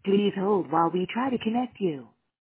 Please hold while we try to connect you.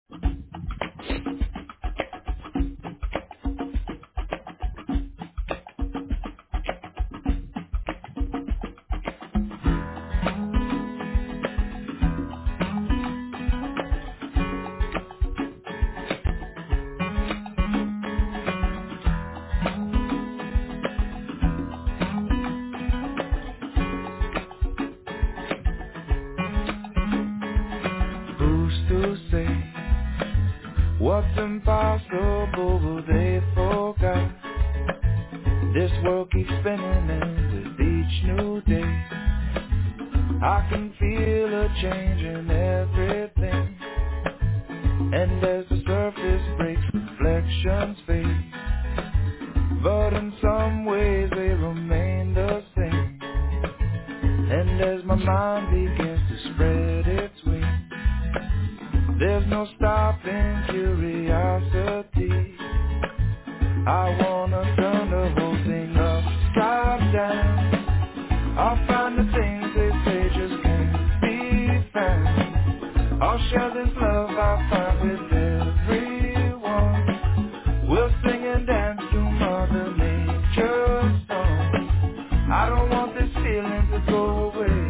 Who's to say what's impossible will they forgot? This world keeps spinning and with each new day I can feel a change in everything. And as the surface breaks, reflections fade, but in some ways they remain the same. And as my mind begins to spread its wings, there's no stopping curiosity. I wanna turn the whole thing upside down. I'll find the things they say just can't be found. I'll share this love I find with everyone. We'll sing and dance to Mother Nature's song. I don't want this feeling to go away.